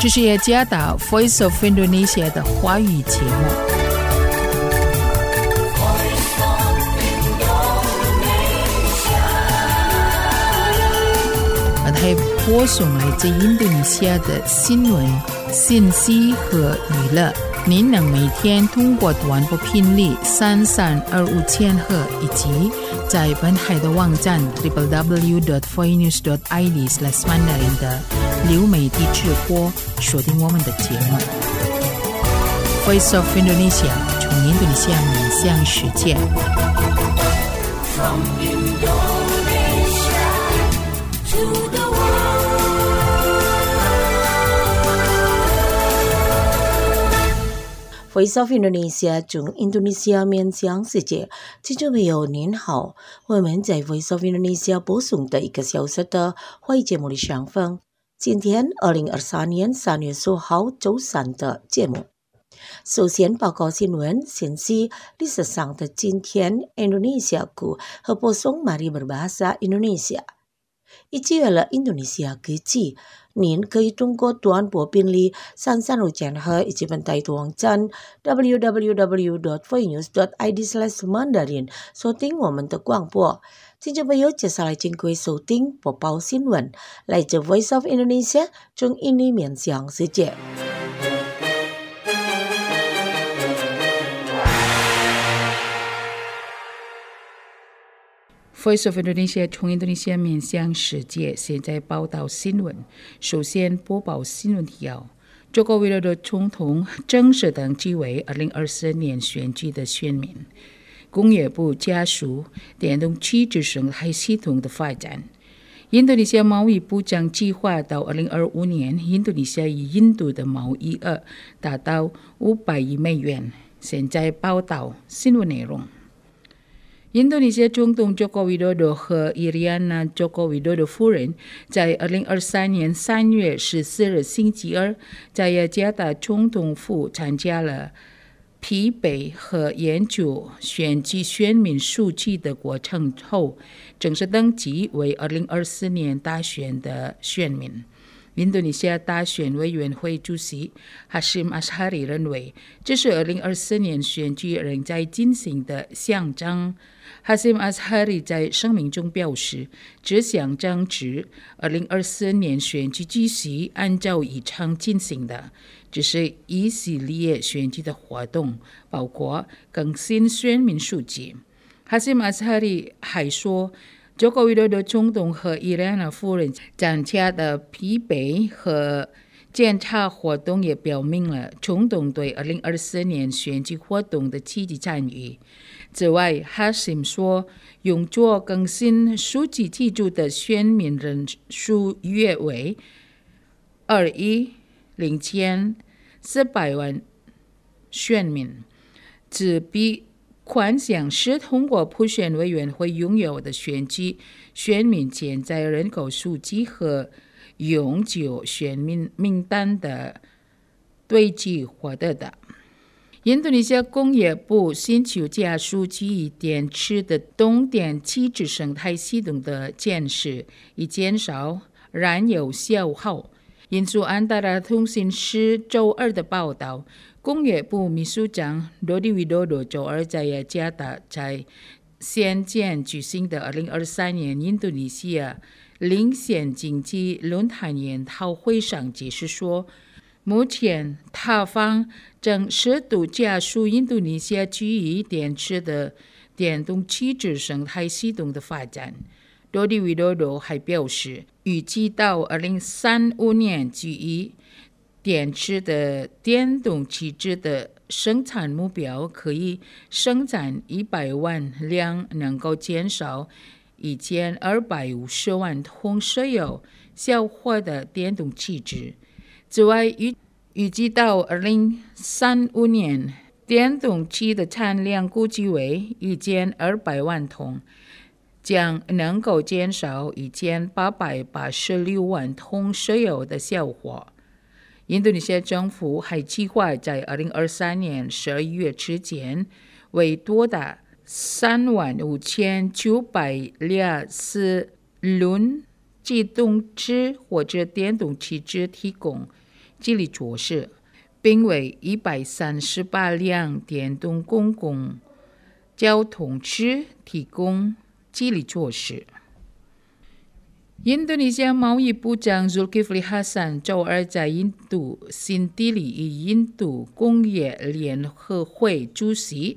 这是雅加达 Voice of Indonesia 的华语节目。还播送来自印度尼西亚的新闻、信息和娱乐。您能每天通过短波频率3325千赫以及在本海的网站 www.voinews.id/mandarin 的流媒体直播收听我们的节目。Voice of Indonesia 从印度尼西亚面向世界。From Indonesia to the Voice of Indonesia 从印度尼西亚面向世界，听众朋友您好，我们在 Voice of Indonesia 播送的1个小时的华语节目里相逢。今天2023年3月10号周三的节目，首先报告新闻信息。历史上的今天 Indonesiaku 和播送 Mari Berbahasa Indonesia 已经有了印度尼西亚科技。您可以通过短波频率3325千赫以及本台的网站 www.voinews.id/mandarin 收听我们的广播。听众朋友，接下来请各位收听播报新闻，来自 Voice of Indonesia 从印尼面向世界。 Voice of Indonesia 从印度尼西亚面向世界，现在报道新闻。首先播报新闻提要：Joko Widodo 总统正式登记为2024年选举的选民。工业部加速电动汽车生态系统的发展。印度尼西亚贸易部长计划到2025年，印度尼西亚与印度的贸易额达到500亿美元。现在报道新闻内容。印度尼西亚总统 Joko Widodo 和 Iriana Joko Widodo 夫人在2023年3月14日星期二在雅加达总统府参加了匹配和研究选举选民数据的过程后，正式登记为2024年大选的选民。印度尼西亚大选委员会主席 Hashim Ashari 认为，这是2024年选举仍在进行的象征。Hashim Ashari 在声明中表示，这象征指2024年选举继续按照议程进行的，这是一系列选举的活动，包括更新选民数据。Hashim Ashari 还说，Joko Widodo 总统和 Iriana 夫人参加的匹配和检查活动也表明了总统对2024年选举活动的积极参与。此外， Hashim 说，用作更新数据记录的选民人数约为20400万选民，这比款项是通过普选委员会拥有的选举选民潜在人口数据和永久选民名单的对计获得的。印度尼西亚工业部寻求加速基于电池的动电气质生态系统的建设，以减少燃油消耗。印度安达拉通讯社周二的报道，工业部秘书长 Dodi Widodo 周二在雅加达在先前举行的2023年印度尼西亚领先经济论坛研讨会上解释说，目前他方正试图加速印度尼西亚基于电池的电动汽车生态系统的发展。Dodi Widodo 还表示，预计到2035年基于电池的电动汽车的生产目标可以生产100万辆能够减少1250万桶石油消耗的电动汽车。此外，预计到2035年，电动汽的产量估计为1200万桶，将能够减少1886万桶石油的消耗。印度尼西亚政府还计划在2023年12月之前，为多达35900辆4轮机动车或者电动汽车提供基里佐市，并为138辆电动公共交通车提供基里佐市。印度尼西亚贸易部长 Zulkifli Hasan 周二在印度新德里与印度工业联合会主席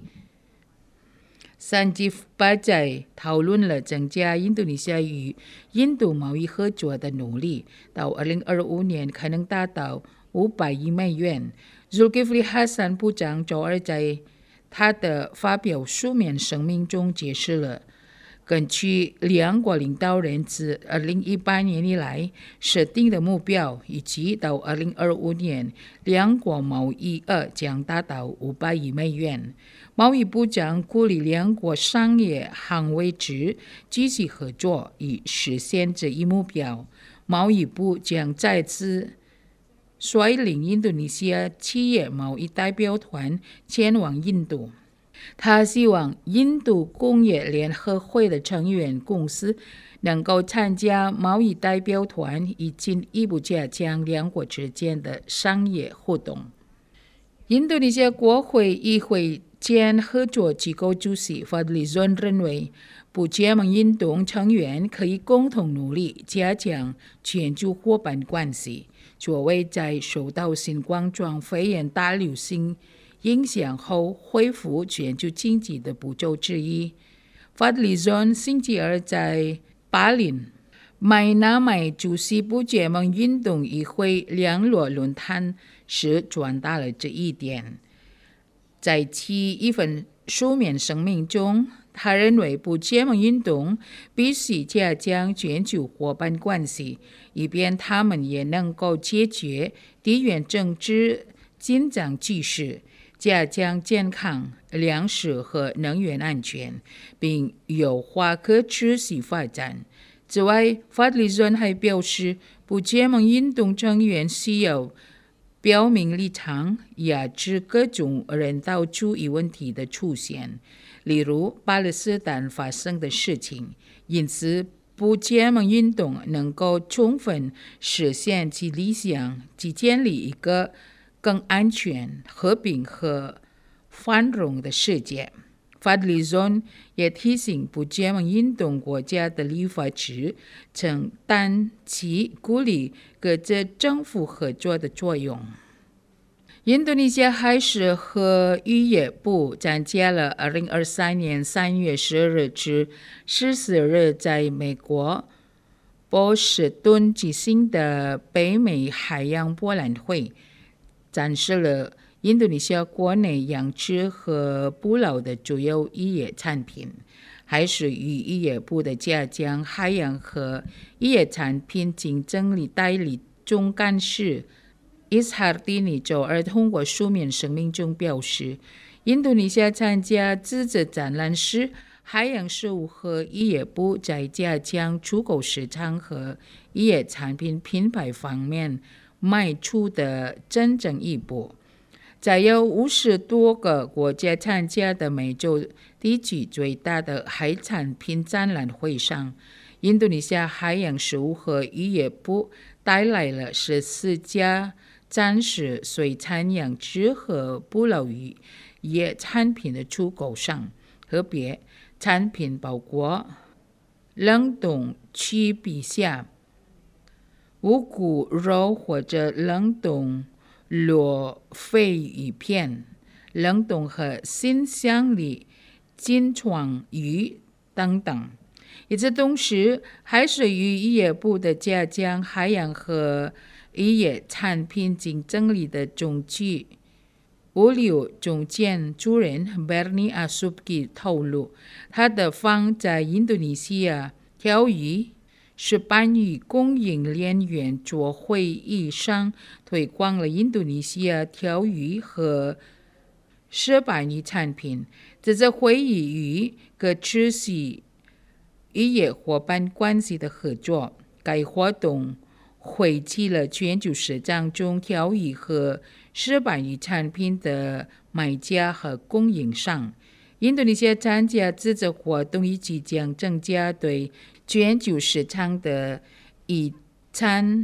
Sanjeev Bajaj 讨论了增加印度尼西亚与印度贸易合作的努力，到2025年可能达到500亿美元。Zulkifli Hasan 部长周二在他的发表书面声明中解释了，根据两国领导人自2018年以来设定的目标，以及到2025年两国贸易额将达到500亿美元。贸易部长鼓励两国商业捍卫者积极合作，以实现这一目标。贸易部将再次率领印度尼西亚企业贸易代表团前往印度。他希望印度工业联合会的成员公司能够参加贸易代表团，以进一步加强两国之间的商业互动。印度尼西亚国会议会间合作机构主席 Fadli Zon 认为，不结盟运动成员可以共同努力加强全球伙伴关系，作为在受到新冠状肺炎大流行影响后恢复全球经济的步骤之一。Fadli Zon 星期二在巴林麦纳麦主席不结盟运动议会两络论坛时传达了这一点。在其一份书面声明中，他认为不结盟运动必须加强全球伙伴关系，以便他们也能够解决地缘政治紧张局势，加强健康、粮食和能源安全，并优化可持续发展。此外，Fadli Zon 还表示，不结盟运动成员需要表明立场，压制各种人道主义问题的出现，例如巴勒斯坦发生的事情。因此，不结盟运动能够充分实现其理想，即建立一个更安全、和平和繁荣的世界。Fadli Zon 也提醒不结盟运动国家的立法者承担起鼓励各自政府合作的作用。印度尼西亚海事和渔业部参加了2023年3月10日至14日在美国波士顿举行的北美海洋博览会，展示了印度尼西亚国内养殖和捕捞的主要渔业产品。海事与渔业部的加强海洋和渔业产品竞争力代理总干事伊斯哈蒂尼周二通过书面声明中表示，印度尼西亚参加自治展览时，海洋事务和渔业部在加强出口市场和渔业产品品牌方面迈出的真正一步。在有50多个国家参加的美洲地区最大的海产品展览会上，印度尼西亚海洋事务和渔业部带来了14家展示水产养殖和捕捞渔业产品的出口商，个别产品包括冷冻曲皮虾、无骨肉或者冷冻螺鲱鱼片、冷冻和新香里金创鱼等等。与此同时，海事与渔业部的加强海洋和渔业产品竞争力的总局物流总监主任 Bernie Asubki 透露，他的方在印度尼西亚钓鱼石斑鱼供应链圆桌会议上推广了印度尼西亚钓鱼和石斑鱼产品。这次会议与可持续渔业伙伴关系的合作，该活动汇集了全球市场中钓鱼和石斑鱼产品的买家和供应商。印度尼西亚参加这次活动以及将增加对全球市场的渔产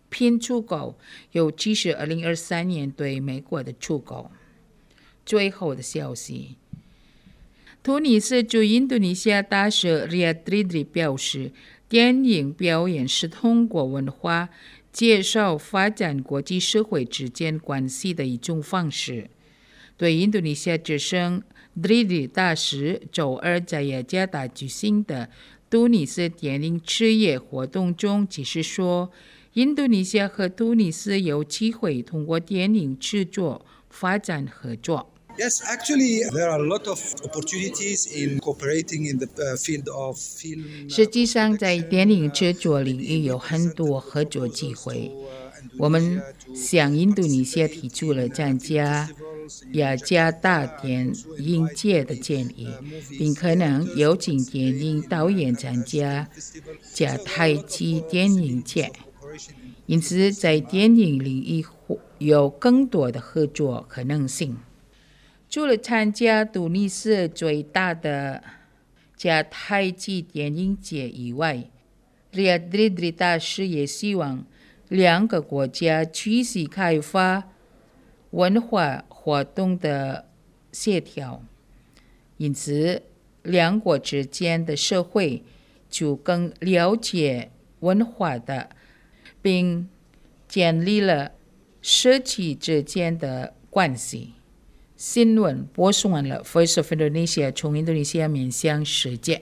拼出口，尤其是2023年对美国的出口。最后的消息，突尼斯驻印度尼西亚大使里亚迪里表示，电影表演是通过文化介绍发展国际社会之间关系的一种方式。对印度尼西亚之声迪里大使周二在雅加达举行的突尼斯电影事业活动中解释说，印度尼西亚和突尼斯有机会通过电影制作发展合作。 Yes, actually, there are a lot of opportunities in cooperating in the field of film. 实际上，在电影制作领域有很多合作机会。我们向印度尼西亚提出了参加雅加达电影节的建议，并可能邀请电影导演参加加泰基电影节。因此，在电影领域有更多的合作可能性。除了参加突尼斯最大的加泰基电影节以外，里亚迪里大使也希望两个国家继续开发文化活动的协调，因此两国之间的社会就更了解文化的，并建立了社区之间的关系。新闻播送完了 Voice of Indonesia 从印度尼西亚面向世界。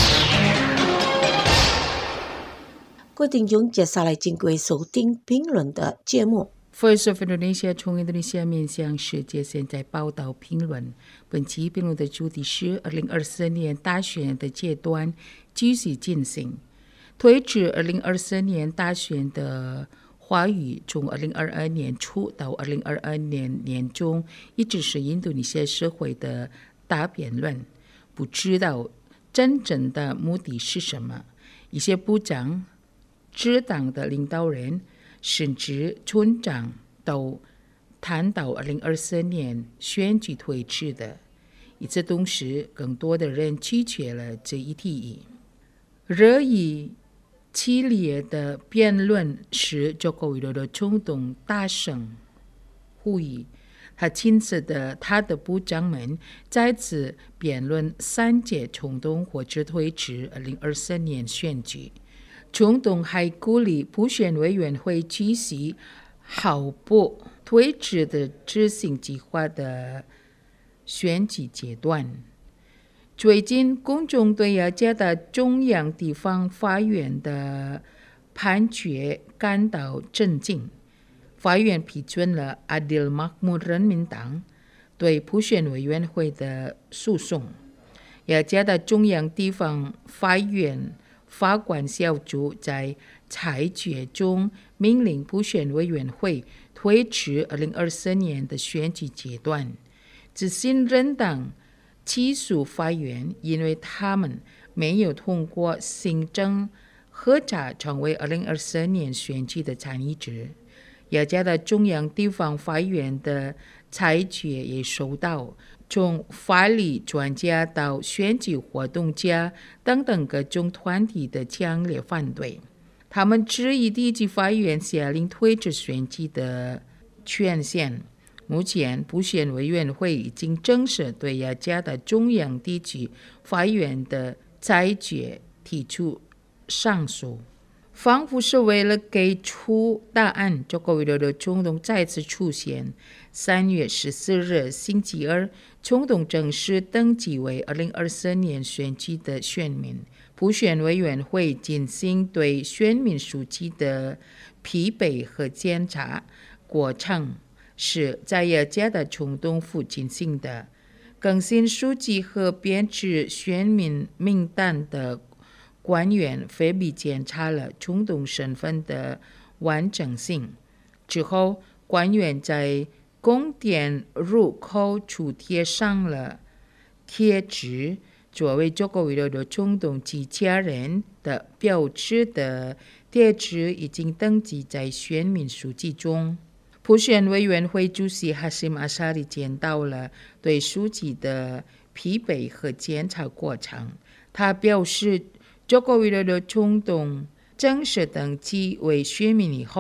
各位听众，接下来请各位收听评论的节目。 Voice of Indonesia 从印度尼西亚面向世界，现在报道评论。本期评论的主题是2024年大选的阶段继续进行。推至2024年大选的话语从2022年初到2022年年中，一直是印度尼西亚社会的大辩论。不知道真正的目的是什么。一些部长、支党的领导人，甚至村长都谈到2024年选举推迟的。与此同时，更多的人拒绝了这一提议。热议激烈的辩论使佐科维多的总统大声呼吁他的部长们再次辩论3届总统或者推迟2024年选举。总统还鼓励普选委员会举行毫不推迟的执行计划的选举阶段。最近，公众对雅加达中央地方法院的判决感到震惊。法院批准了阿迪尔马木人民党对普选委员会的诉讼。雅加达中央地方法院法官小组在裁决中命令普选委员会推迟2024年的选举阶段。执行人党起诉法院，因为他们没有通过行政核查成为2024年选举的参与者。雅加达中央地方法院的裁决也受到从法律专家到选举活动家等等各种团体的强烈反对。他们质疑地级法院下令推迟选举的权限。目前，普选委员会已经正式对雅加达中央地区法院的裁决提出上诉。仿佛是为了给出答案，佐科维多的总统再次出现。3月14日星期二，总统正式登记为2024年选举的选民。普选委员会进行对选民书籍的批备和检查过程是在雅加达总统府进行的。更新书籍和编制选民名单的官员分别检查了总统身份的完整性。之后，官员在宫殿入口处贴上了贴纸，作为佐科维多的总统及家人的标志的贴纸已经登记在选民书籍中。普选委员会主席哈西姆阿沙里见到了对书籍的批备和检查过程。他表示，佐科维多的总统正式登记为选民以后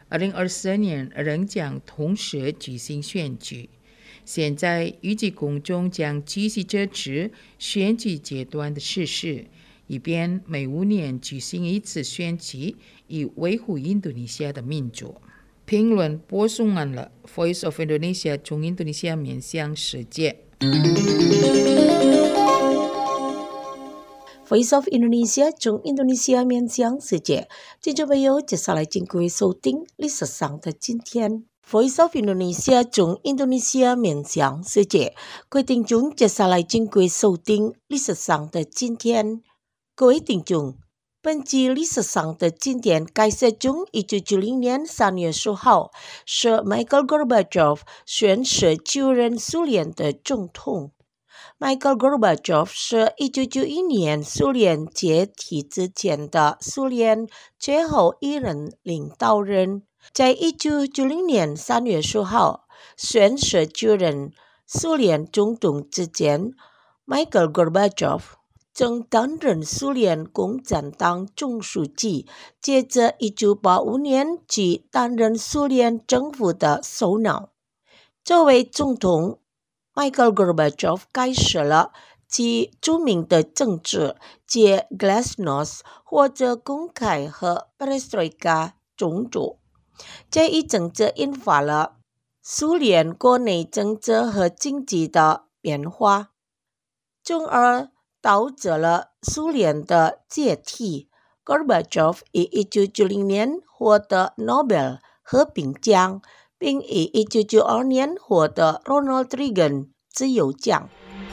2024年仍将同时举行选举。现在预计公众将继续支持选举阶段的实施，以便每5年举行一次选举，以维护印度尼西亚的民主。评论播送完了 Voice of Indonesia 从印度尼西亚面向世界。 Voice of Indonesia 从印度尼西亚面向世界，听众朋友，接下来请各位收听历史上的今天。Voice of Indonesia 从印度尼西亚面向世界，各位听众，接下来请各位收听历史上的今天。各位听众，本集历史上的今天开始从1990年3月10号，是 Mikhail Gorbachev 选是就任苏联的总统。Mikhail Gorbachev 是1991年苏联解体之前的苏联最后一任领导人。在1990年3月10号选是就任苏联总统之前， Mikhail Gorbachev 曾担任苏联共产党总书记，接着1985年即担任苏联政府的首脑。作为总统， Mikhail Gorbachev 开始了其著名的政治即 Glasnost 或者公开和 Perestroika 种族。这一政策引发了苏联国内政治和经济的变化，从而导致了苏联的解体。 Gorbachev 于1990年获得诺贝尔和平奖，并于1992年获得 Ronald Reagan 自由奖。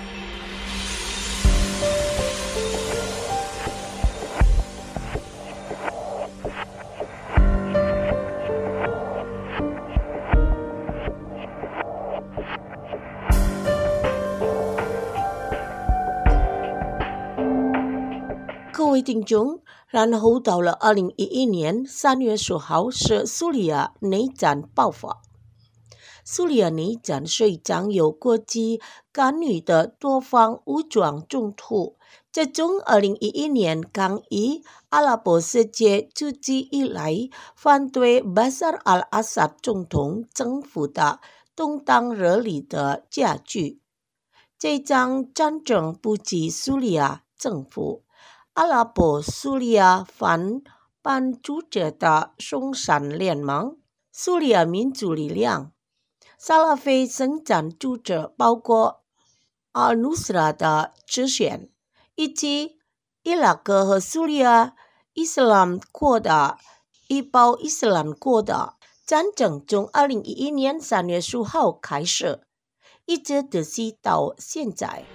各位听众，然后到了2011年3月10号是苏里亚内战爆发。苏里亚内战是一场由国际干预的多方武装冲突，这从2011年刚以阿拉伯世界出击以来，反对巴沙尔·阿萨德总统政府的动荡热力的加剧。这场战争不及苏里亚政府，阿拉伯苏里亚反叛组织的松山联盟、苏里亚民主力量、萨拉菲圣战组织，包括阿努斯拉的支选，以及伊拉克和苏里亚伊斯兰国的伊保伊斯兰国的战争从2011年3月10号开始，一直持续到现在。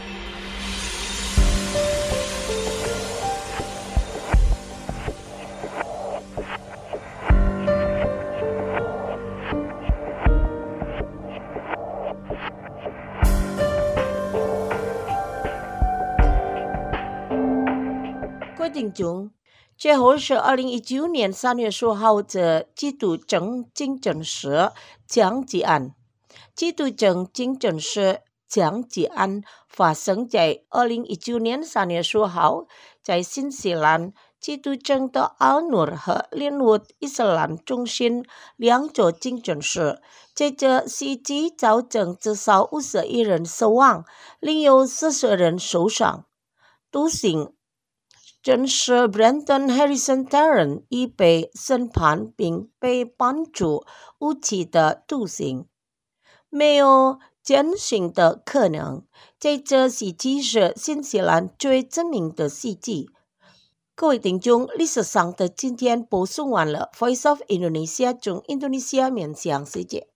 听众，最后是2019年3月10号的缉毒证竞争时枪击案。缉毒证竞争时枪击案发生在2019年3月10号，在新西兰缉毒证的阿努尔和联合伊斯兰中心两座竞争室，这则袭击造成至少51人死亡，另有40人受伤。毒刑真是 Brenton Harrison Tarrant 已被审判并被判处无期的徒刑，没有减刑的可能。这则袭击是新西兰最知名的袭击。各位听众，历史上的今天播送完了 Voice of Indonesia 从印度尼西亚面向世界。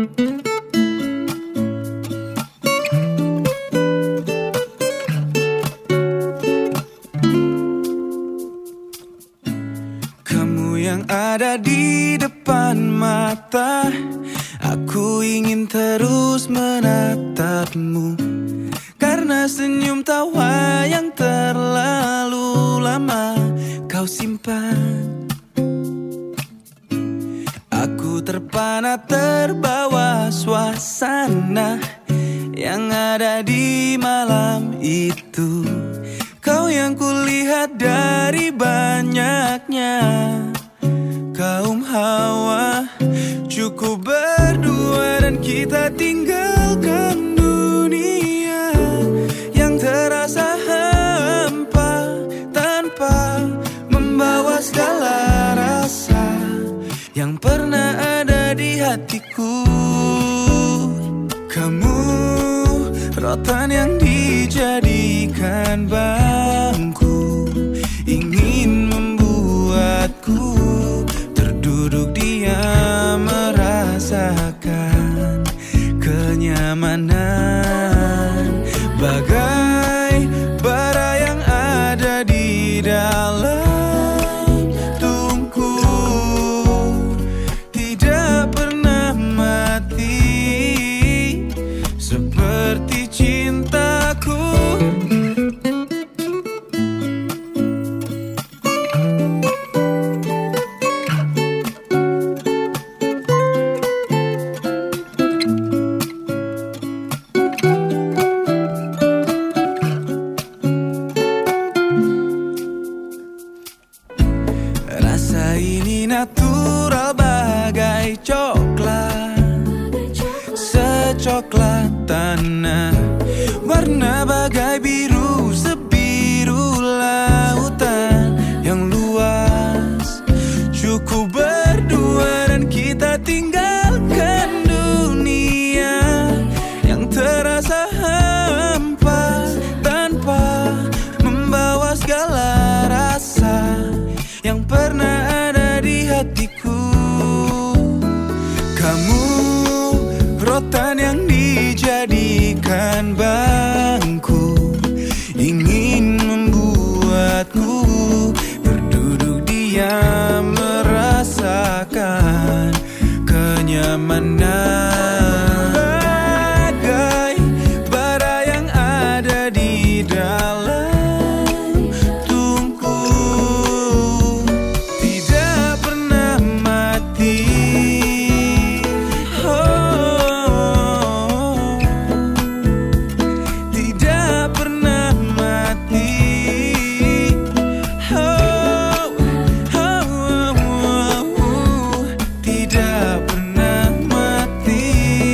Ada di depan mata, aku ingin terus menatapmu, karena senyum tawa yang terlalu lama kau simpan. Aku terpana terbawa suasana yang ada di malam itu, kau yang kulihat dari banyaknya kaum Hawa. Cukup berdua dan kita tinggalkan dunia yang terasa hampa, tanpa membawa segala rasa yang pernah ada di hatiku. Kamu rotan yang dijadikan bangku, ingin membuatku terduduk diam, merasakan kenyamanan. Bagai bara yang ada di dalam tungku, tidak pernah mati seperti cintaku. Rasa ini natural bagai coklat, secoklat tanah. Warna bagai biru, sebiru lautan yang luas. Cukup berdua dan kita tinggalkan dunia yang terasa hampa, tanpa membawa segala rasa yang pernah ada di hatiku. Kamu rotan yang dijadikan bangku, ingin membuatku berduduk diam, merasakan kenyamanan. Bagai bara yang ada di dalam tungku, tidak pernah mati. Tidak pernah mati. Tidak pernah mati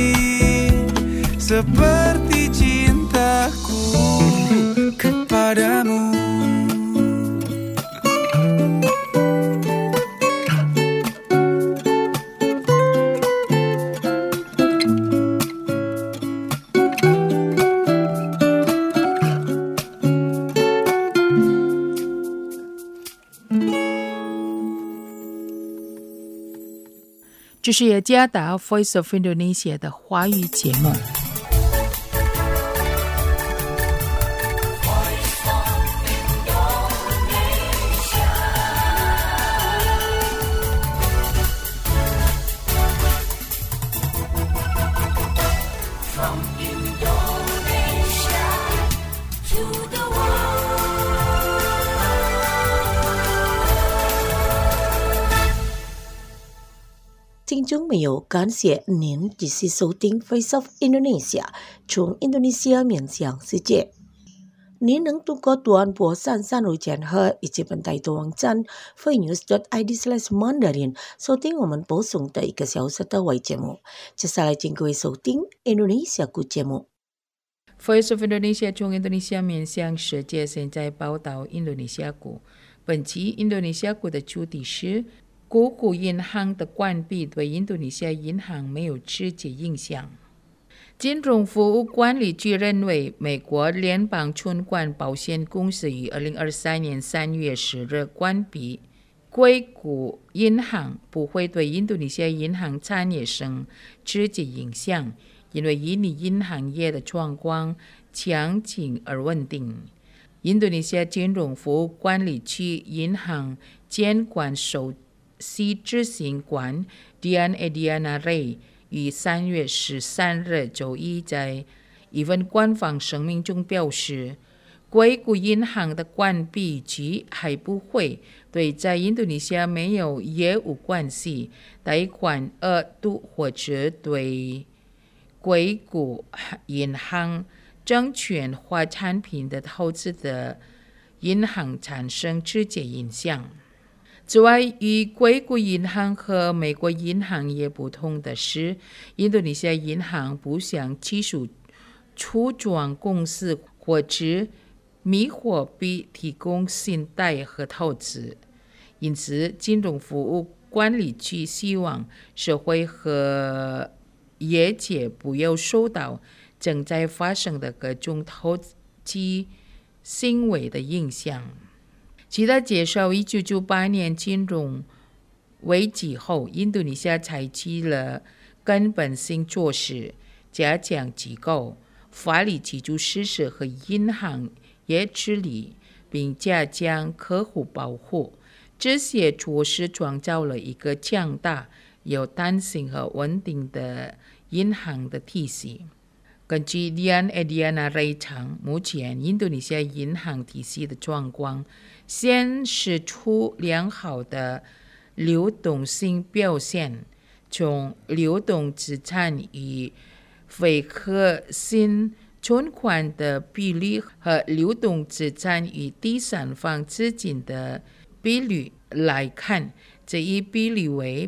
seperti cintaku kepadamu. 这是雅加达 Voice of Indonesia 的华语节目。 聽眾朋友，感謝您繼續收聽 Voice of Indonesia， 從印度尼西亞面向世界。您能通過短波335千赫以及本台的網站 voinews.id/Mandarin 收聽我們播送的1個小時的外節目。接下來請各位收聽 Indonesia 故節目。 Voice of Indonesia 從印度尼西亞面向世界，現在報道印度尼西亞股。本期印度尼西亞股的主題是谷股銀行的關閉對印度尼西亞銀行沒有直接影響。金融服務管理局認為，美國聯邦存款保險公司於2023年3月10日關閉硅谷銀行，不會對印度尼西亞銀行產業生直接影響，因為印尼銀行業的狀況強勁而穩定。印度尼西亞金融服務管理局銀行監管首席執行官 Dian Ediana Ray 於3月13日周一在一份官方聲明中表示，硅谷銀行的關閉及還不會對在印度尼西亞沒有業務關係、貸款額度或者對硅谷銀行證券化產品的投資的銀行產生直接影響。 此外，与硅谷银行和美国银行业不同的是，印度尼西亚银行不向技术初创公司或者米货币提供信贷和投资，因此金融服务管理局希望社会和业界不要受到正在发生的各种投机行为的影响。记得介绍1998年金融危机后，印度尼西亚采取了根本性措施，加强机构法律基础设施和银行业治理，并加强客户保护。这些措施创造了一个强大、有弹性和稳定的银行的体系。根据Dian Ediana认为，目前印度尼西亚银行体系的状况显示出良好的流动性表现，从流动资产与非核心存款的比率和流动资产与第三方资金的比率来看，这一比率为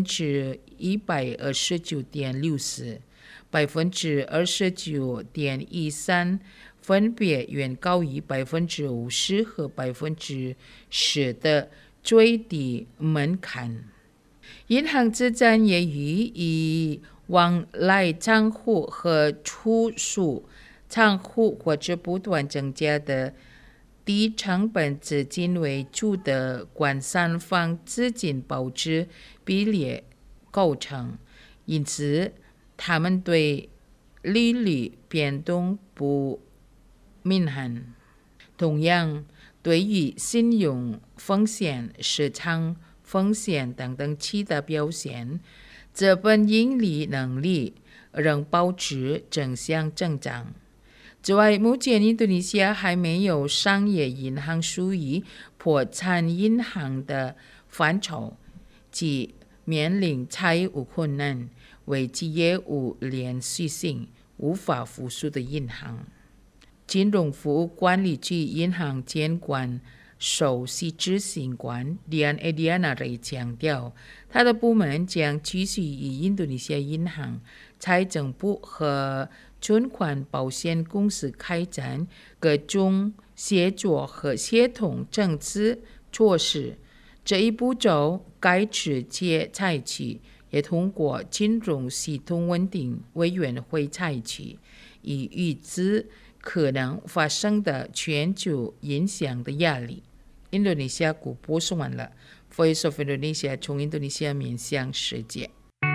129.64%、29.13%，分别远高于 50% 和 10% 的最低门槛。银行资产业余以往来账户和储蓄账户或者不断增加的低成本资金为主的第三方资金保值比例构成，因此他们对利率变动不敏感。同样，对于信用风险、市场风险等等其他表现，资本盈利能力仍保持正向增长。此外，目前印度尼西亚还没有商业银行属于破产银行的范畴，即面临财务困难、危机业务连续性无法复苏的银行。金融服务管理局银行监管首席执行官 Dian Ediana 强调，他的部门将继续与印度尼西亚银行、财政部和存款保险公司开展各种协作和协同政策措施。这一步骤该直接采取，也通过金融系统稳定委员会采取，以预知可能发生的全球影响的压力。印度尼西亚广播说完了 Voice of Indonesia 从印度尼西亚面向世界。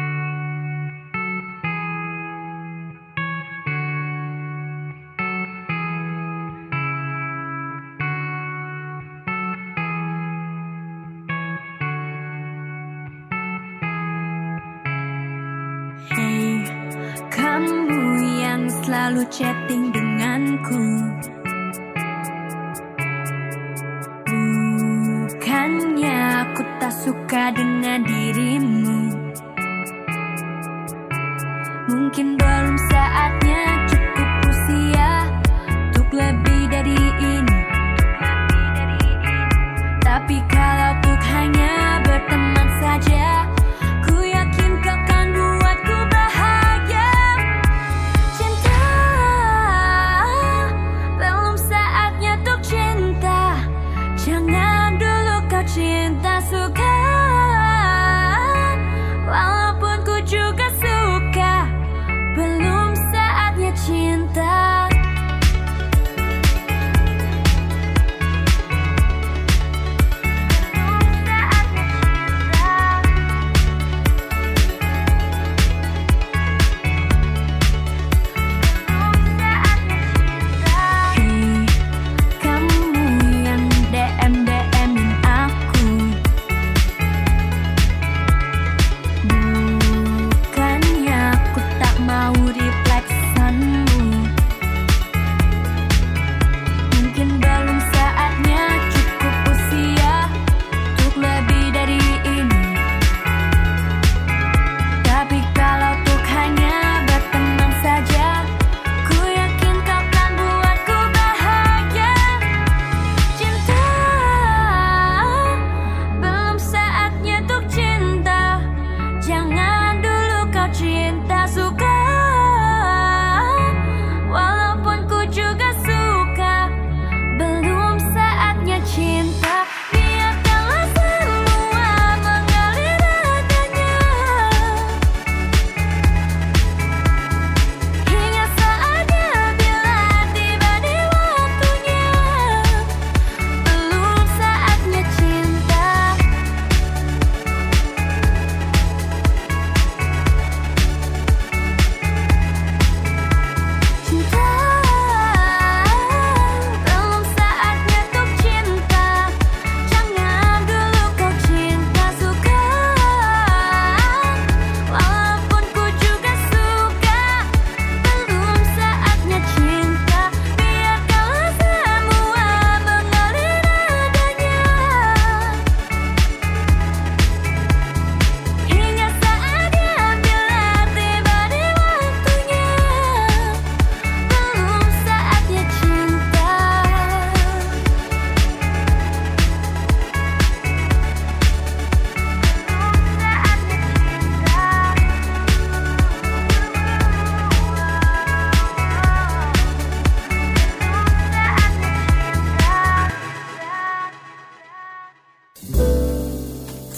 Hey, kamu yang selalu chatting denganku, bukannya aku tak suka dengan dirimu. Mungkin belum saatnya, cukup usia untuk lebih dari ini. Tapi kalau untuk hanya berteman saja, ku yakin kau kan buatku bahagia. Cinta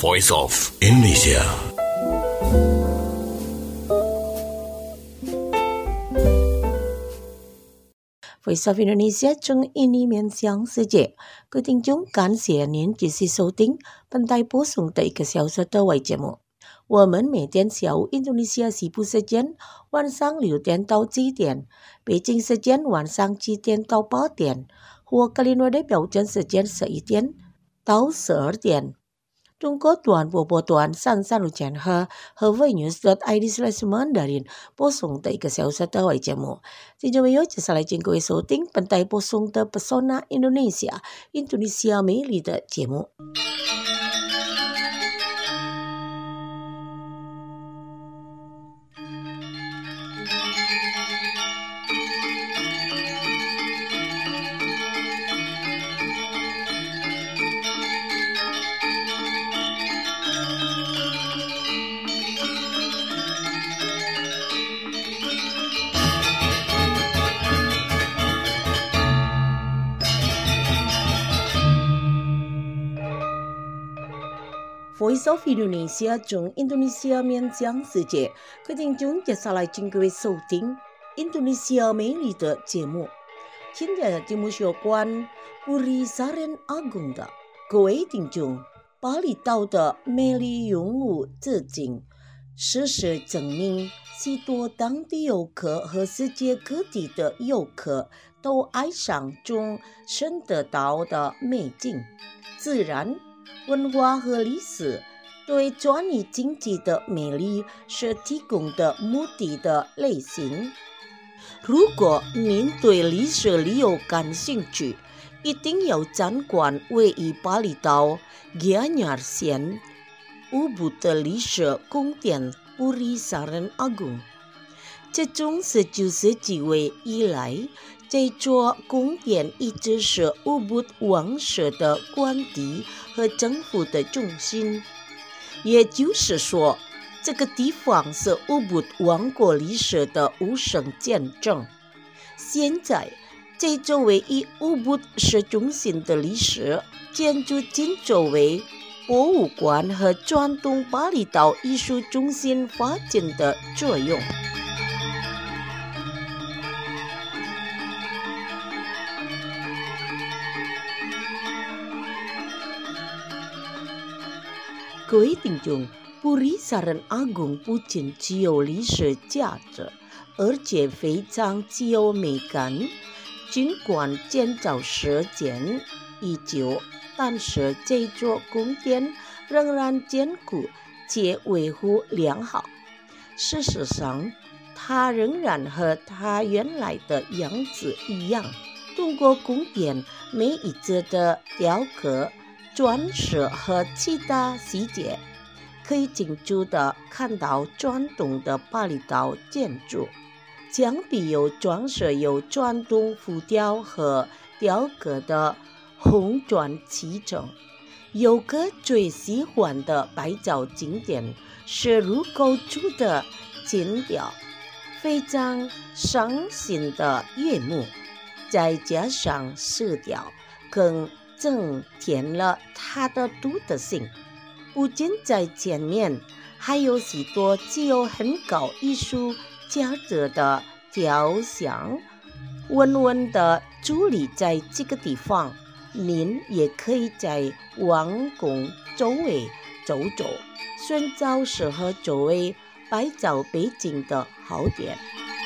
Voice of Indonesia. Voice of Indonesia 中印尼面向世界，各位听众，感谢您继续收听本台播送的1个小时的微节目。我们每天下午印度尼西亚西部时间晚上6点到7点，北京时间晚上7点到8点，或格林威治标准时间11点到12点。中国短波波段33千赫和 VNews.id/Mandarin 播送的1个小时的微节目。听众朋友，接下来请各位收听本台播送的 Pesona Indonesia 印度尼西亚美丽的节目。Voice of Indonesia 中印度尼西亚面向世界，各位听众，接下来请各位收听印度尼西亚美丽的节目。今天的节目是有关布里萨人阿公的。各位听众，巴厘岛的美丽永无止境。事实证明，许多当地游客和世界各地的游客都爱上中深得到的美景、自然、文化和历史。对转移经济的魅力是提供的目的的类型。如果您对历史旅游感兴趣，一定要参观位于巴厘岛Gianyar县乌布的历史宫殿布里萨人阿公。这从19世纪以来，这座宫殿一直是乌布王室的官邸和政府的中心。也就是说，这个地方是乌布王国历史的无声见证。现在，这座位于乌布市中心的历史建筑仅作为博物馆和传统巴厘岛艺术中心发展的作用。各位听众，布里萨人阿公不仅具有历史价值，而且非常具有美感。尽管建造时间已久，但是这座宫殿仍然坚固且维护良好。事实上，它仍然和它原来的样子一样。通过宫殿每一节的雕刻、装饰和其他细节，可以清楚地看到传统的巴厘岛建筑。墙壁有装饰有传统浮雕和雕刻的红砖砌成。游客最喜欢的拍照景点是入口处的金雕，非常伤心的夜幕，再加上石雕，更增添了它的独特性。不仅在前面，还有许多具有很高艺术价值的雕像，稳稳地伫立在这个地方。您也可以在王宫周围走走，寻找适合作为拍照背景的好点。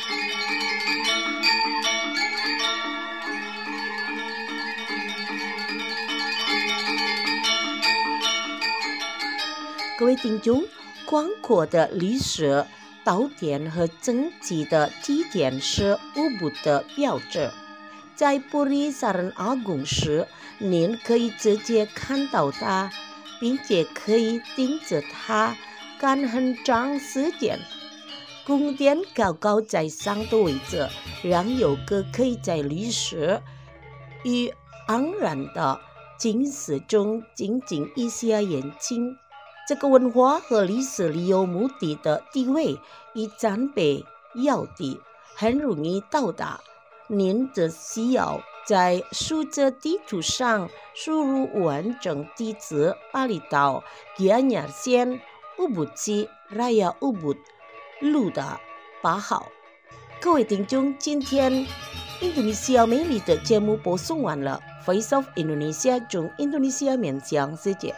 各位听众，广阔的历史岛点和整齐的地点是乌布的标志。在布里萨人阿公时，您可以直接看到它，并且可以盯着它看很长时间。宫殿高高在上的位置，让游客可以在历史与盎然的景色中静静一下眼睛。这个文化和历史旅游目的的地位与暂被要地，很容易到达。您只需要在数字地图上输入完整地址巴厘岛 Gianyar县乌布基 Raya Ubud 路的8号。各位听众，今天印度尼西亚美丽的节目播送完了。Voice of Indonesia 从印度尼西亚面向世界。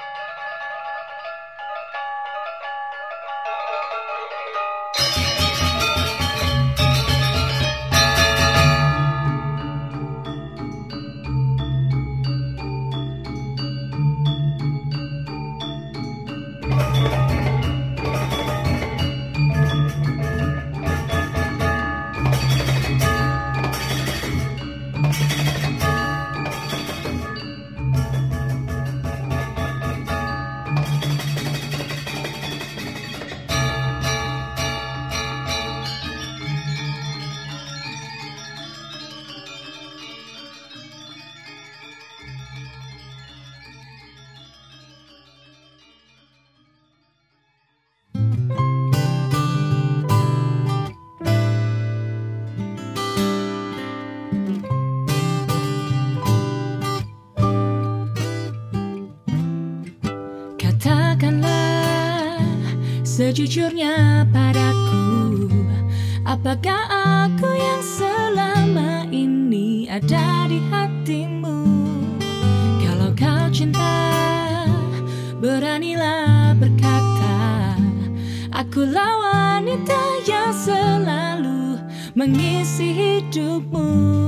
Katakanlah sejujurnya padaku, apakah aku yang selama ini ada di hatimu? Kalau kau cinta, beranilah berkata, akulah wanita yang selalu mengisi hidupmu.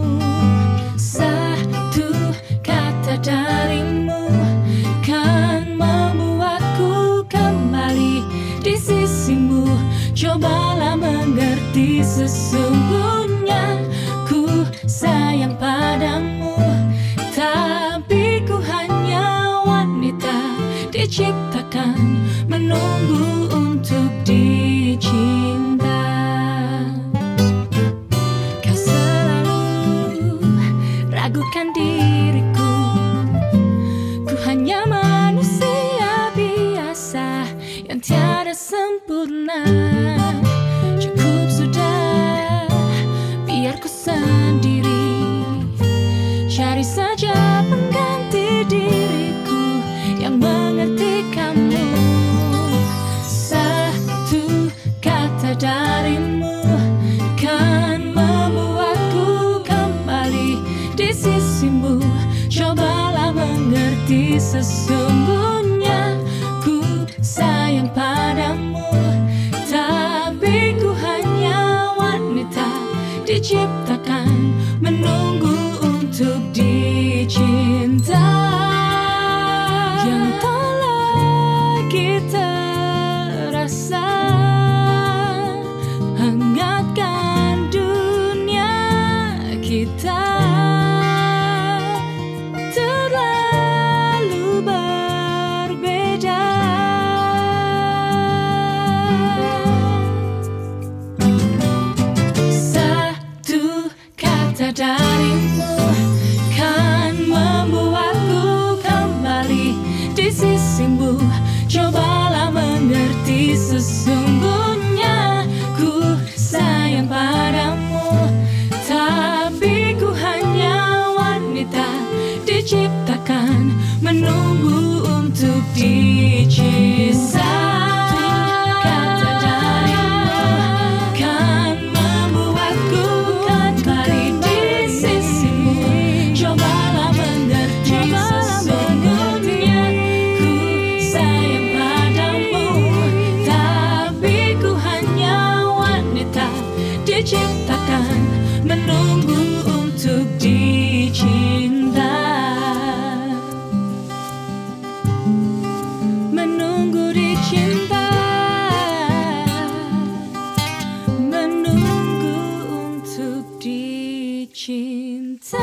Satu kata darimu kan membuatku kembali di sisimu. Cobalah mengerti, sesungguhnya ku sayang padamu. Tapi ku hanya wanita diciptakan menunggu untuk dicinta. Kau selalu ragukan diriku, ku hanya manusia biasa yang tiada sempurna. Cukup sudah, biar ku sendiri cari saja pengganti diriku yang mengerti kamu. Satu kata darimu kan membuatku kembali di sisimu. Cobalah mengerti, sesungguhnya ku sayang padamu. Tapi ku hanya wanita diciptakan menunggu untuk dicinta. Yang tak lagi terasa, hangatkan dunia kita. Terlalu berbeda. Satu kata darimu kan membuatku kembali di sisimu. Cobalah mengerti, sesungguhnya ku sayang padamu. Tapi ku hanya wanita diciptakan menunggu untuk dicinta. Kata darimu kan membuatku kembali di sisimu. Cobalah mengerti, sesungguhnya ku sayang padamu. Tapi ku hanya wanita diciptakan menunggu untuk dicinta. Menunggu dicinta, menunggu untuk dicinta.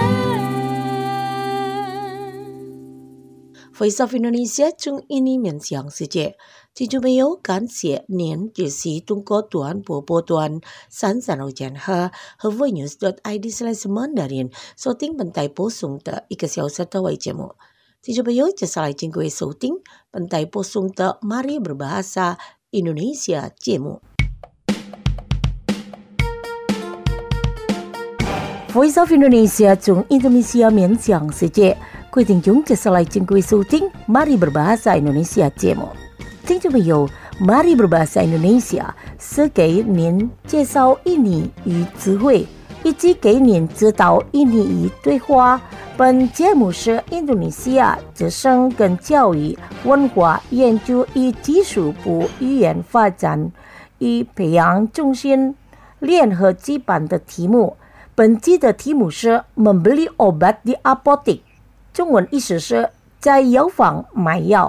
Voice of Indonesia 从印尼面向世界。听众朋友，感谢您支持中国短波波段335赫和 voinews.id/Mandarin 收听本台播送的1个小时的微节目。听众朋友，接下来请各位收听本台播送的 Mari Berbahasa Indonesia 节目。 Voice of Indonesia 从 Indonesia 面向世界，各位听众接下来请各位收听 Mari Berbahasa Indonesia 节目。听众朋友 ，Mari Berbahasa Indonesia 是给您介绍印尼语词汇，以及给您指导印尼语对话。本节目是印度尼西亚之声跟教育文化研究与技术部语言发展与培养中心联合举办的题目。本期的题目是 Membeli obat di apotek， 中文意思是在药房买药。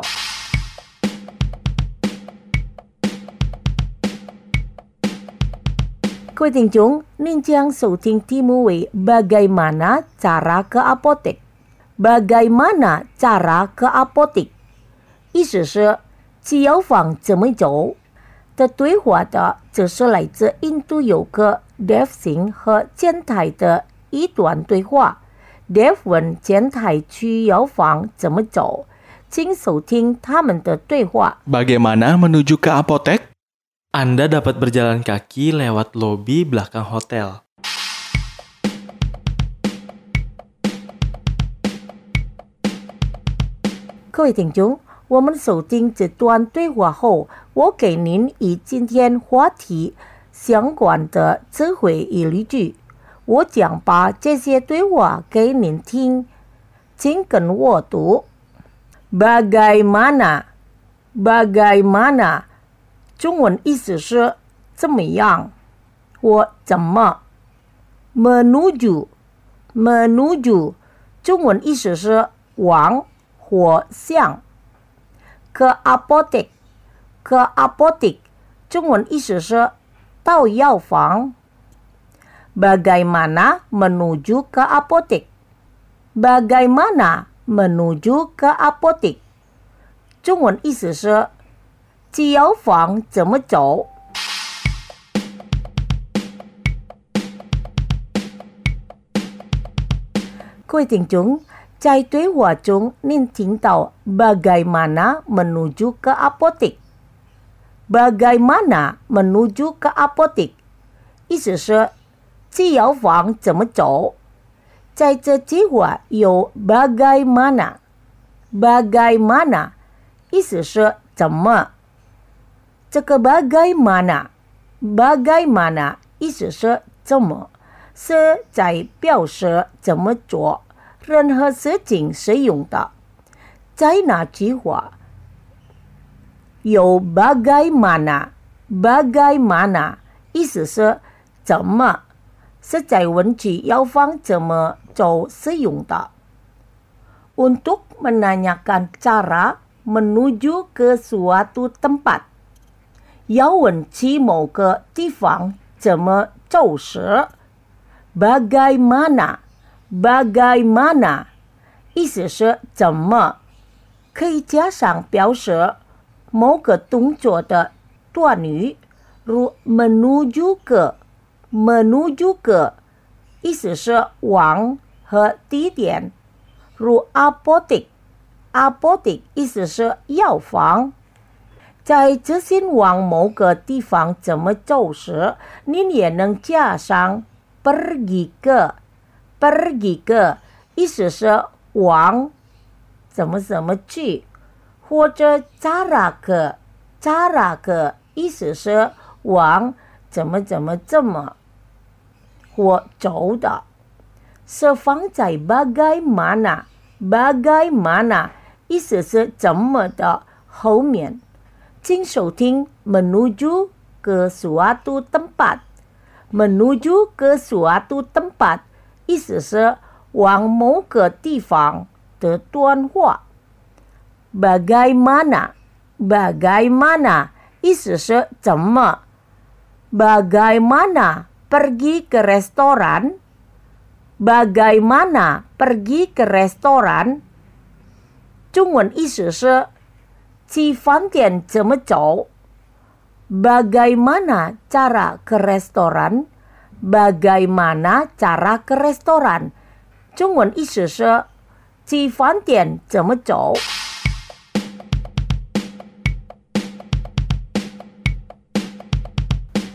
各位听众，您将收听题目为 Bagaimana cara ke apotek？ Bagaimana cara ke apotek？ 意思是去药房怎么走？的对话的则是来自印度游客 Dev Singh 和前台的一段对话。Dev 问前台去药房怎么走，请收听他们的对话。 Bagaimana menuju ke apotek? Anda dapat berjalan kaki lewat lobi belakang hotel. 各位听众，我们收听这段对话后，我给您与今天话题相关的词汇与例句。我将把这些对话给您听，请跟我读。Bagaimana， Bagaimana， 中文意思是怎么样，或怎么。Menuju， Menuju， 中文意思是往或向。Ke apotek， Ke apotek， 中文意思是到药房。Bagaimana menuju ke apotek？ Bagaimana menuju ke apotek？ 中文意思是去药房怎么走？各位听众，在对话中，您听到 Bagaimana menuju ke apotek？ Bagaimana menuju ke apotek？ 意思是去药房怎么走？在这句话有 Bagaimana， Bagaimana 意思是怎么。这个 Bagaimana， Bagaimana 意思是怎么，是在表示怎么做任何事情使用的。在那句话有 Bagaimana， Bagaimana 意思是怎么，是在问去药房怎么走使用的。Untuk menanyakan cara menuju ke suatu tempat， 要问去某个地方怎么走时 ，Bagaimana， Bagaimana 意思是怎么，可以加上表示某个动作的短语，如 menuju ke， menuju ke 意思是往和地点，如 apotek， apotek 意思是药房。在执行往某个地方怎么走时，您也能加上 pergi ke， pergi ke 意思是往怎么怎么去，或者 cara ke， cara ke 意思是往怎么怎么这么或走的，是放在 bagaimana， bagaimana 意思是怎么的后面。请收听 menuju ke suatu tempat， menuju ke suatu tempat 意思是往某个地方的短话。Bagaimana， Bagaimana 意思是怎么。Bagaimana pergi ke restoran， Bagaimana pergi ke restoran 中文意思是去饭店怎么走。Bagaimana cara ke restoran？ Bagaimana cara ke restoran？ 中文意思是去饭店怎么走。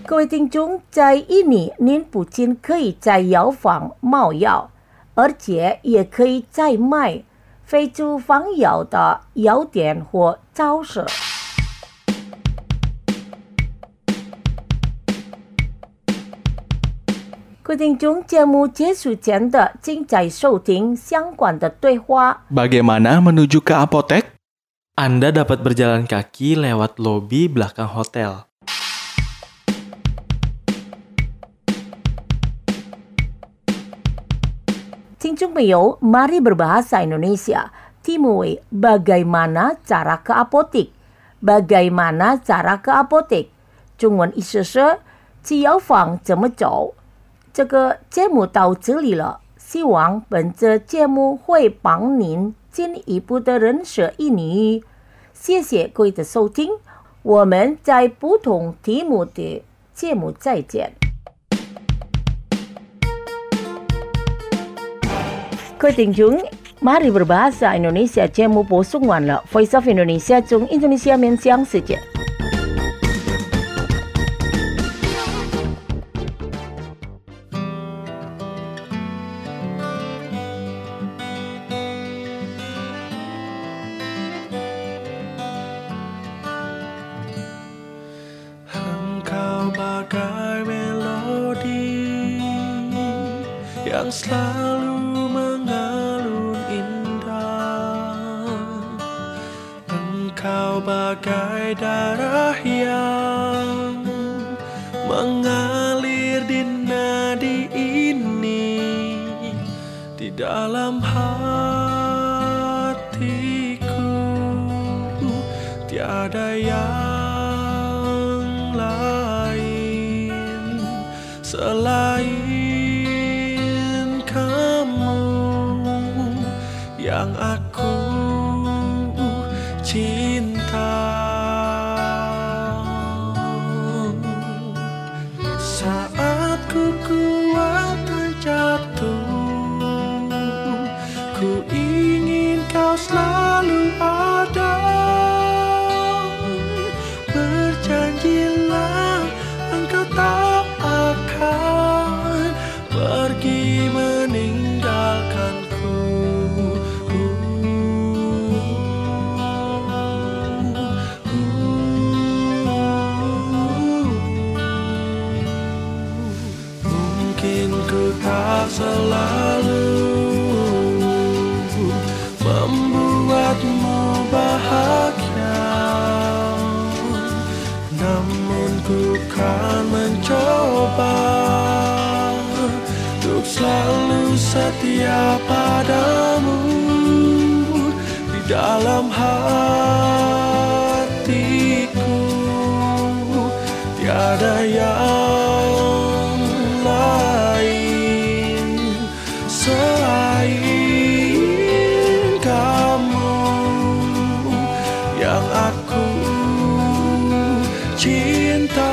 各位听众，在印尼，您不仅可以在药房买药，而且也可以在买非处方药的药店或超市。各位听众，节目结束前的请再收听相关的对话。 Bagaimana menuju ke apotek? Anda dapat berjalan kaki lewat lobi belakang hotel. 听众朋友，mari berbahasa Indonesia. Timui, bagaimana cara ke apotek? Bagaimana cara ke apotek? 中文意思是去药房怎么走？这个节目到这里了，希望本节目会帮您进一步的认识印尼语。谢谢各位的收听，我们在不同题目的节目再见。各位听众，mari berbahasa Indonesia 节目播送完了 ，Voice of Indonesia 中印度尼西亚面向世界。 Engkau bagai melodi yang selalu mengalun indah. Engkau bagai darah yang mengalir di nadi ini, di dalam hatiku tiada yang lain selain kamu yang aku cinta. Saat ku kuat dan jatuh, ku ingin kau selalu ada. Berjanjilah engkau tak akan pergi meninggalkanku. Mungkin ku tak selalu membuatmu bahagia, namun ku kan mencoba untuk selalu setia padamu. Di dalam hatiku tiada yang lain selain kamu yang aku cinta.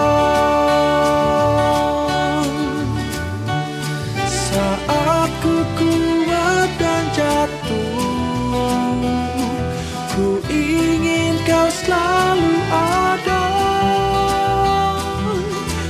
Saat ku kuat dan jatuh, ku ingin kau selalu ada.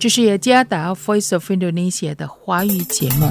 这是雅加达 Voice of Indonesia 的华语节目。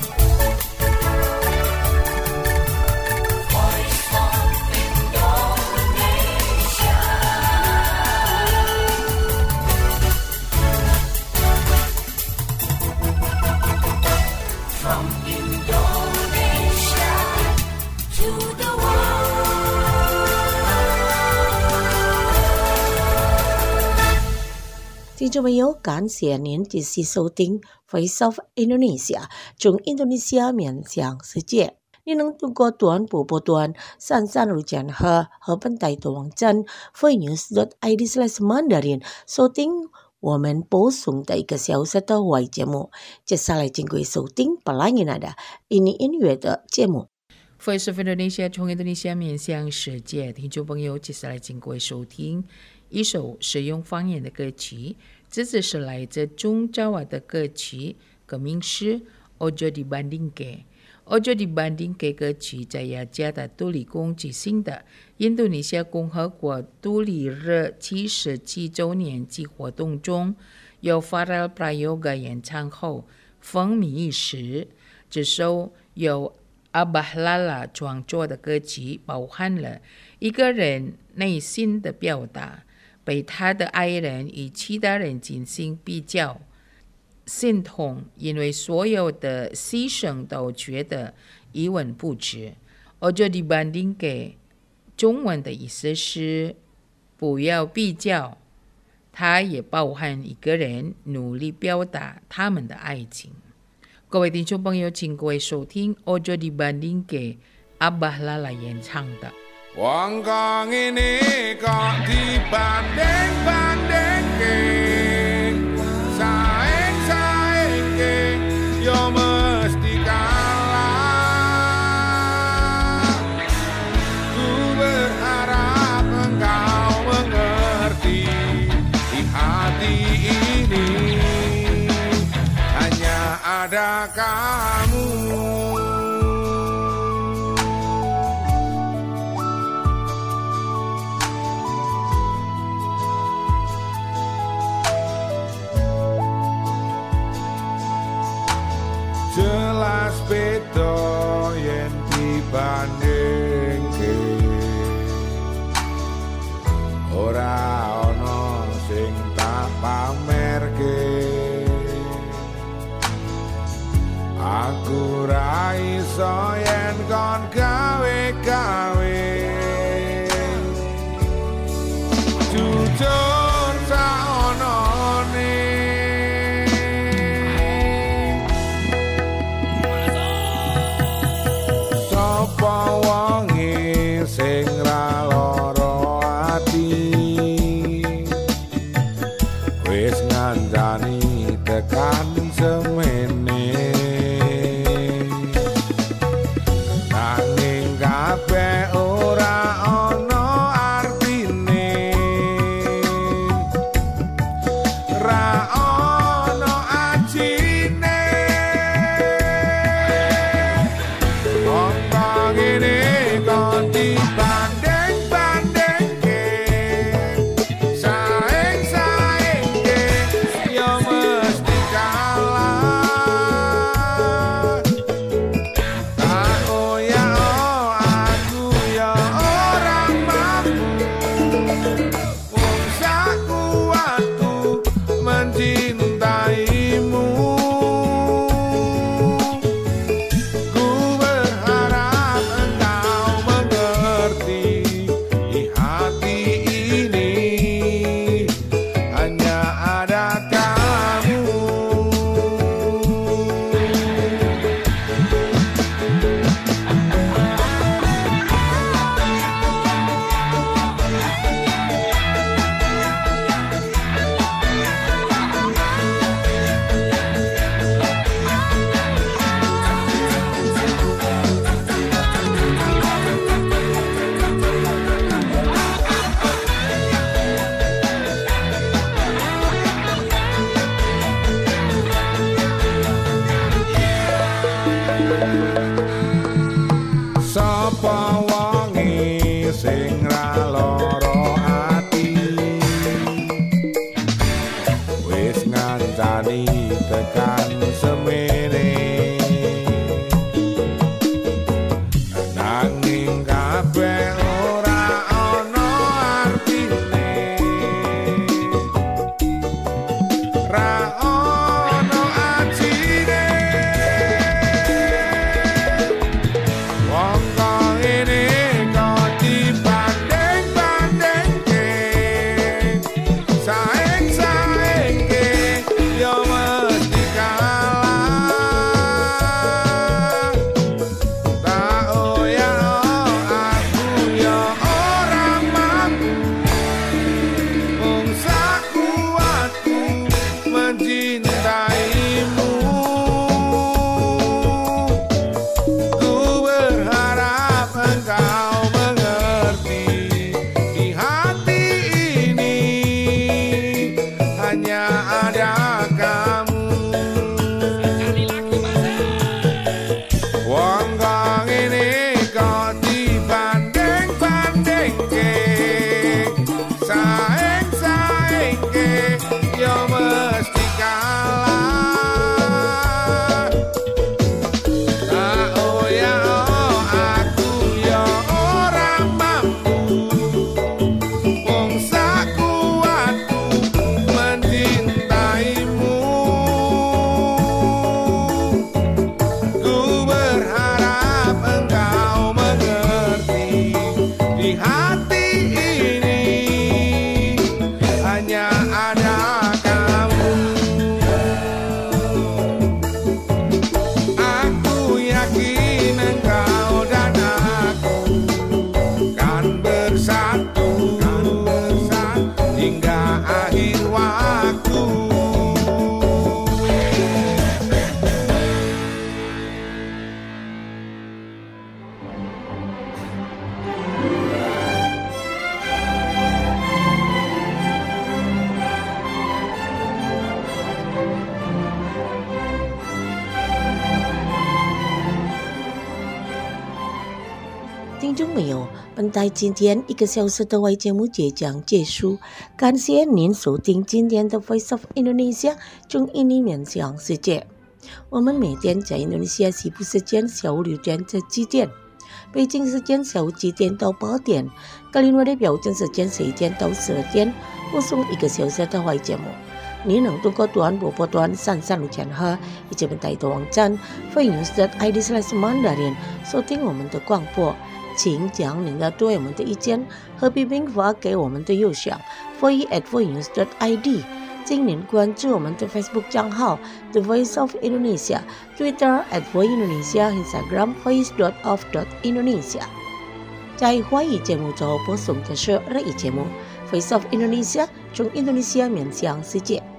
听众朋友，感谢您继续收听 Voice of Indonesia 从印度尼西亚面向世界。你能通过短波波段33路线和本台的网站 voinews.id/Mandarin 收听我们播送的1个小时的华语节目。接下来请各位收听本来的印尼音乐的节目。 Voice of Indonesia 从印度尼西亚面向世界，听众朋友，接下来请各位收听一首使用方言的歌曲，这次是来自中爪哇的歌曲，歌名是 Ojo Dibandingke。Ojo Dibandingke 歌曲在雅加达独立公举行的印度尼西亚共和国独立日77周年祭活动中，由 Farel Prayoga 演唱后风靡一时。这首由Abah Lala 创作的歌曲包含了一个人内心的表达，被他的爱人与其他人进行比较，心痛，因为所有的牺牲都觉得一文不值。Ojo Dibandingke 中文的意思是不要比较，它也包含一个人努力表达他们的爱情。各位听众朋友，请各位收听 Ojo Dibandingke Abah Lala 演唱的。 Wong kok ngene kok dibanding-bandingke, saing-saingke yo mesti kalah. Ku berharap engkau mengerti, di hati ini hanya ada kamu. Jelas beda yen dibandingke, ora ana sing tak pamerke. Aku ra iso yen kon gawe-gawe, jujur saonone. Sapa wonge sing ra lara ati, wis ngandani tekan semene. Nanging kabeh ora ana artine, ra ana ajine. Wong kok ngene kok dibanding-bandingke, saing-saingke yo mesti kalah. Tak oyak aku ya ora mampu, wong sak kuatku mencintaimu. Ku berharap engkau mengerti, di hati ini hanya ada kamu. Sapa wonge sing ra lara ati, wis ngancani 朋友，本台今天1个小时的外节目即将结束，感谢您收听今天的 Voice of Indonesia 中印尼面向世界。我们每天在印度尼西亚西部时间下午6点至7点，北京时间下午7点到8点，格林威治标准时间11点到12点，播送1个小时的外节目。您能通过短波波段33千赫以及本台的网站 voinews.id/Mandarin 收听我们的广播。请将您的对我们的意见和批评发给我们的邮箱 voice@voinews.id。请您关注我们的 Facebook 账号 The Voice of Indonesia， Twitter @voiceindonesia， Instagram voice.of.indonesia。在华语节目中播送的是日语节目 Voice of Indonesia， 从印度尼西亚面向世界。